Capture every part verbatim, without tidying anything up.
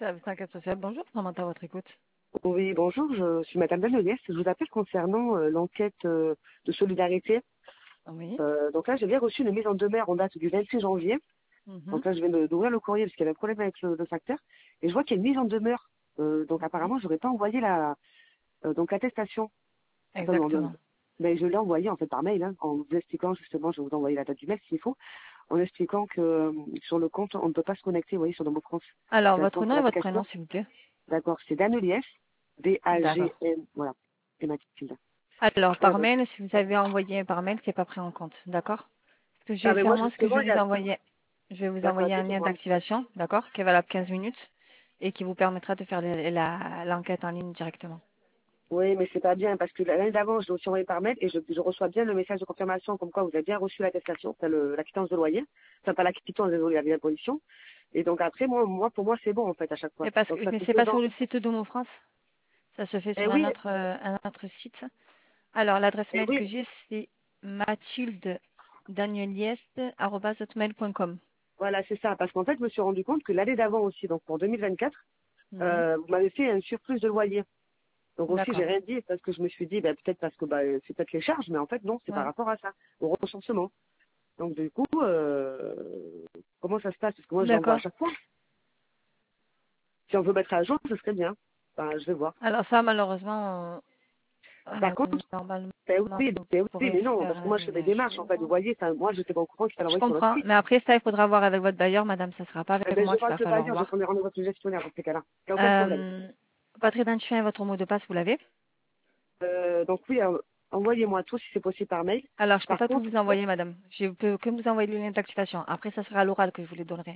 Service enquête sociale, bonjour, comment à votre écoute? Oui, bonjour, je suis Madame Danieliès. Je vous appelle concernant euh, l'enquête euh, de solidarité. Oui. Euh, donc là, j'ai bien reçu une mise en demeure en date du vingt-six janvier. Mhm. Donc là, je viens de- d'ouvrir le courrier parce qu'il y avait un problème avec le, le facteur. Et je vois qu'il y a une mise en demeure. Euh, donc apparemment, je n'aurais pas envoyé la euh, donc l'attestation. Enfin, non, non, Exactement. mais je l'ai envoyé en fait par mail, hein, en vous expliquant justement, je vais vous envoyer la date du mail s'il faut, en expliquant que euh, sur le compte, on ne peut pas se connecter, vous voyez, sur Domo France. Alors, votre Directement sur nom et votre l'application. prénom, s'il vous plaît. D'accord, c'est Danieliès, D'accord. D A G N, voilà, et Mathilde. Alors, par Euh, mail, si vous avez envoyé par mail, c'est pas pris en compte, d'accord? Ce que je ah vais mais faire, moi moi, ce que je justement, vais il y vous a... envoyer, je vais vous D'accord, envoyer un lien dites-moi. d'activation, d'accord, qui est valable quinze minutes et qui vous permettra de faire le- la- l'enquête en ligne directement. Oui, mais c'est pas bien, parce que l'année d'avant, je l'ai aussi envoyé par mail et je, je reçois bien le message de confirmation comme quoi vous avez bien reçu l'attestation, enfin, le- la quittance de loyer. Enfin, pas la quittance, désolé, la imposition. Et donc après, moi, moi, pour moi, c'est bon, en fait, à chaque fois. C'est parce Donc que, ça mais fait c'est deux pas sur ans. le site d'Homo France, ça se fait Eh sur un oui, autre, euh, un autre site. Alors, l'adresse eh mail que oui, j'ai, c'est mathilde danieliès arobase hotmail point com. voilà, c'est ça. Parce qu'en fait, je me suis rendu compte que l'année d'avant aussi, donc pour deux mille vingt-quatre, Mhm. euh, vous m'avez fait un surplus de loyer. Donc aussi, j'ai D'accord. rien dit parce que je me suis dit, bah, peut-être parce que bah, c'est peut-être les charges, mais en fait, non, c'est par Ouais. rapport à ça, au recensement. Donc du coup, euh, comment ça se passe? Parce que moi, je l'envoie à D'accord. chaque fois. Si on veut mettre à jour, ce serait bien. Enfin, je vais voir. Alors ça, malheureusement, Par euh, contre, normalement, ben oui, vous ben oui, pourrez mais non, faire parce que un moi, je fais des démarches, en ménageur. fait. Vous voyez, enfin, moi, je n'étais pas au courant qu'il fallait Je envoyer sur notre comprends, site. mais après ça, il faudra voir avec votre bailleur, madame, ça ne sera pas Eh avec ben, je moi qu'il vois va que le falloir bailleur, je voir. prends des rendez-vous avec le gestionnaire dans ces cas-là. Il n'y a aucun problème. Euh, votre identifiant et votre mot de passe, vous l'avez? Euh, donc oui, euh, envoyez-moi tout si c'est possible par mail. Alors, je ne peux Par pas tout contre, vous envoyer, madame. Je peux que vous envoyer le lien d'activation. Après, ça sera à l'oral que je vous les donnerai.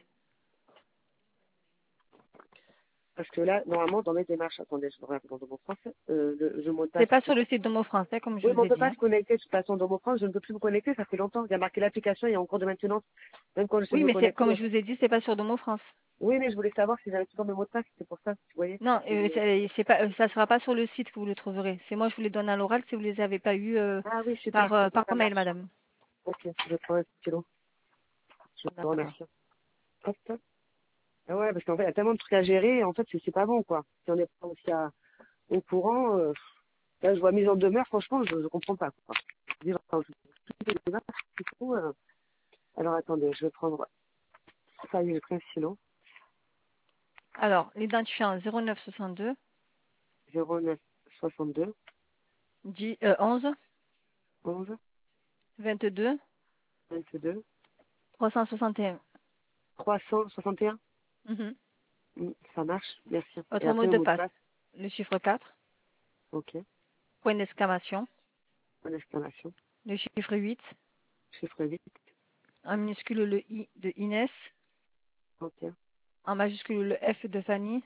parce que là, normalement, dans mes démarches, attendez, je regarde dans mon français, euh, le, je mot de C'est passe. pas sur le site de Mot Français, comme je Oui, mais vous on ai ne peut dit. pas Hein. se connecter de toute façon dans mon France, je ne peux plus me connecter, ça fait longtemps. Il y a marqué l'application, il y a en cours de maintenance. Même quand je sais Oui, me mais c'est connecter. comme je vous ai dit, c'est pas sur Domo France. Oui, mais je voulais savoir si j'avais toujours mes mots de passe, c'est pour ça, vous voyez. Non, euh, Et- c'est c'est pas, euh, ça sera pas sur le site que vous le trouverez. C'est moi, je vous les donne à l'oral si vous les avez pas eu euh, Ah oui, super, par euh, ok, par ça mail, marche. madame. Ok, je prends un stylo. Je vous D'accord. remercie. Hop. Ah ouais, parce qu'en fait, il y a tellement de trucs à gérer, et en fait, c'est c'est pas bon, quoi. Si on n'est pas aussi à- au courant, euh, là, je vois mise en demeure, franchement, je, je comprends pas, quoi. Je dis, enfin, je- toutes les démarches, c'est trop, euh. Alors, attendez, je vais prendre, ça y est, j'ai pris un stylo. Alors, l'identifiant zéro neuf soixante-deux zéro neuf soixante-deux dix, euh, onze onze vingt-deux vingt-deux trois cent soixante et un. trois cent soixante et un. Mhm. Hmm, ça marche, merci. Et Votre mot après, le de mot de passe, passe, le chiffre quatre, ok, point d'exclamation, en exclamation, le chiffre huit, chiffre huit, en minuscule le I de Inès, ok, en majuscule le F de Fanny,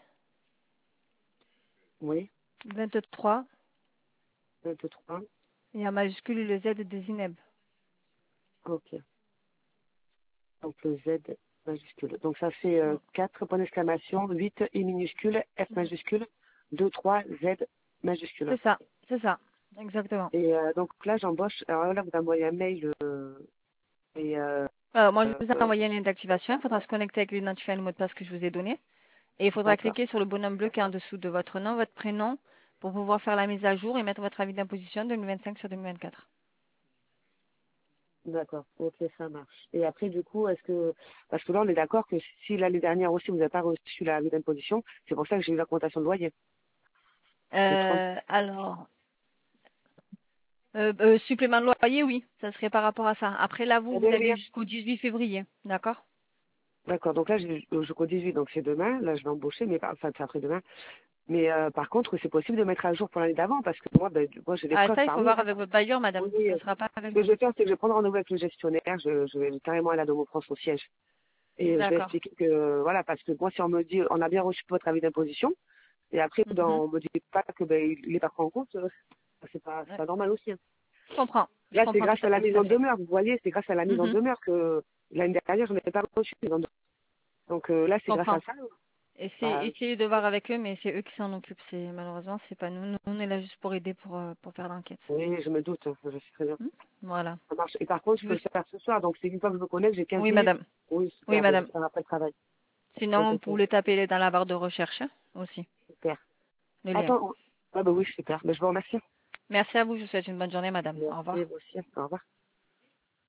oui, vingt-trois vingt-trois, et en majuscule le Z de Zineb. ok. Donc le Z majuscule. Donc ça fait euh, Mm. quatre points d'exclamation, huit I minuscule, F majuscule, deux trois Z majuscule. C'est ça, c'est ça, exactement. Et euh, donc là j'embauche, alors là vous envoyez un mail euh, et euh, Alors, moi, je vous ai euh, envoyé un lien d'activation. Il faudra se connecter avec l'identifiant et le mot de passe que je vous ai donné. Et il faudra d'accord, cliquer sur le bonhomme bleu qui est en dessous de votre nom, votre prénom, pour pouvoir faire la mise à jour et mettre votre avis d'imposition deux mille vingt-cinq sur deux mille vingt-quatre. d'accord, ok ça marche. Et après du coup est-ce que, parce que là on est d'accord que si l'année dernière aussi vous n'avez pas reçu la mise d'imposition, c'est pour ça que j'ai eu l'augmentation de loyer. De trente. Euh, alors, euh, euh, supplément de loyer, oui, ça serait par rapport à ça. Après, là, vous, Eh vous bien, oui, avez hein. jusqu'au dix-huit février, d'accord? D'accord, donc là j'ai jusqu'au dix-huit, donc c'est demain, là je vais embaucher, mais pas- enfin c'est après-demain. Mais euh, par contre, c'est possible de mettre à jour pour l'année d'avant, parce que moi, ben, moi j'ai des Ah, preuves ça, il faut parmi. voir avec votre bailleur, Oui, madame. Ça euh, ne sera pas ce avec que moi. je vais faire, c'est que je vais prendre rendez-vous avec le gestionnaire, je, je vais carrément aller à Domo France au siège. Et je vais D'accord. expliquer que, voilà, parce que moi, si on me dit, on a bien reçu votre avis d'imposition, et après, ben, Mhm. on me dit pas que ben, il n'est pas pris en compte, euh, c'est pas, c'est Ouais. pas normal aussi. Hein. Je comprends. Je Là, c'est comprends tout grâce à à la fait, mise tout à en fait. demeure, vous voyez, c'est grâce à la mise en Mhm. demeure que l'année dernière, je n'avais pas reçu mise en demeure. Donc euh, là, Je c'est grâce comprends. à ça. Essayez, Bah, essayez de voir avec eux, mais c'est eux qui s'en occupent. C'est malheureusement, c'est pas nous. Nous, on est là juste pour aider, pour euh, pour faire l'enquête. oui, je me doute, hein, je sais très bien. Hmm. Voilà. Ça marche. Et par contre, je Je peux vous... le faire ce soir. Donc, c'est une fois que je me connecte, j'ai quinze Oui, minutes. madame. Oui, Oui, super. Ben, je vais madame. faire après le travail. Sinon, vous le tapez dans la barre de recherche hein, aussi, Super. le lien. Attends. Ah bah oui, super. Bah, je vous remercie. Merci à vous. Je vous souhaite une bonne journée, madame. Au revoir. Merci, vous aussi. Au revoir.